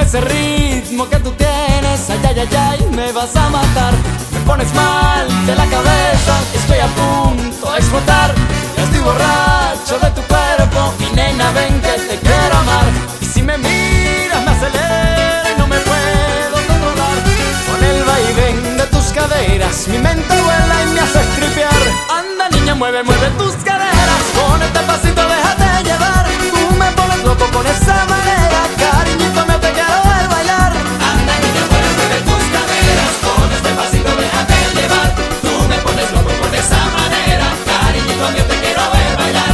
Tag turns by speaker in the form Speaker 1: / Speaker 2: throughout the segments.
Speaker 1: ese ritmo que tú tienes, ay, ay, ay, ay, me vas a matar. Me pones mal de la cabeza, estoy a punto de explotar. Ya estoy borracho de tu cuerpo, mi nena, ven que te quiero amar. Y si me miras me acelera y no me puedo controlar. Con el vaivén de tus caderas, mi mente vuela y me hace tripear. Anda niña, mueve, mueve tus caderas, con este pasito déjate llevar. Tú me pones loco con esa manera, cariñito mío te quiero ver bailar.
Speaker 2: Anda niña, mueve, mueve tus caderas, con este pasito déjate llevar. Tú me pones loco con esa manera, cariñito mío te quiero ver bailar.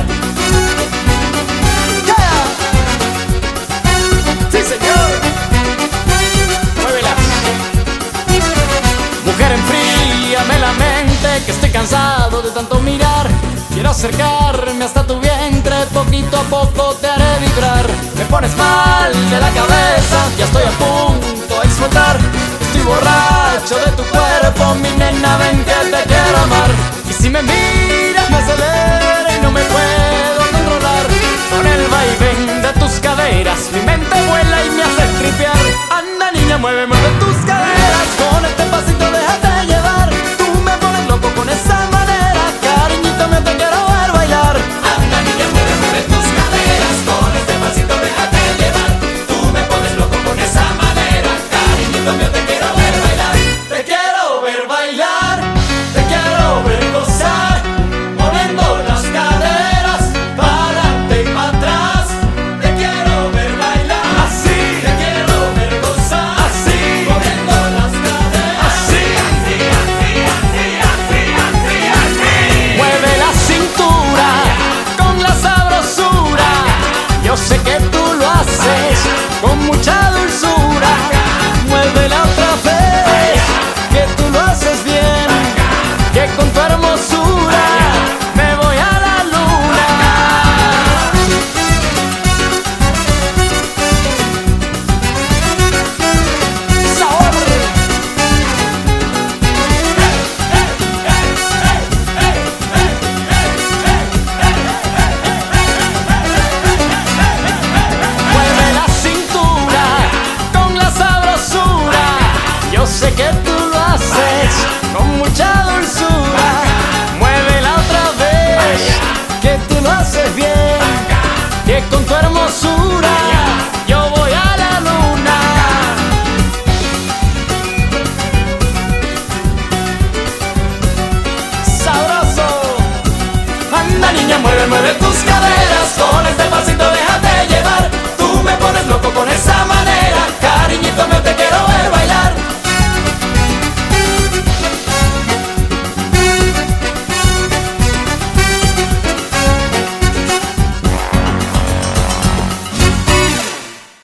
Speaker 1: Yeah. Sí señor, muévelas. Mujer, enfríame la mente, que estoy cansado de tanto mirar. Quiero acercarme hasta tu vientre, poquito a poco te haré vibrar. Me pones mal de la cabeza, ya estoy a punto de explotar. Estoy borracho de tu cuerpo, mi nena, ven que te quiero amar. Y si me miras me acelera y no me puedo controlar. Con el vaivén de tus caderas, mi mente vuela y me hace tripear. Anda niña, mueve, mueve tus caderas, con este pasito déjate llevar. Tú me pones loco con esa manera, cariñito mío te quiero ver bailar.
Speaker 2: Anda niña, mueve, mueve tus caderas, con este pasito déjate llevar. Tú me pones loco con esa manera, cariñito mío te quiero ver bailar.
Speaker 1: Te quiero ver bailar, te quiero ver gozar, moviendo las caderas para adelante y para atrás. Te quiero ver bailar, así, te quiero ver gozar, así, moviendo las caderas, así, así, así, así, así, así, así. Mueve la cintura con la sabrosura, yo sé que tú lo haces con mucha dulzura. Muévela otra vez, que tú lo haces bien, que con tu hermosura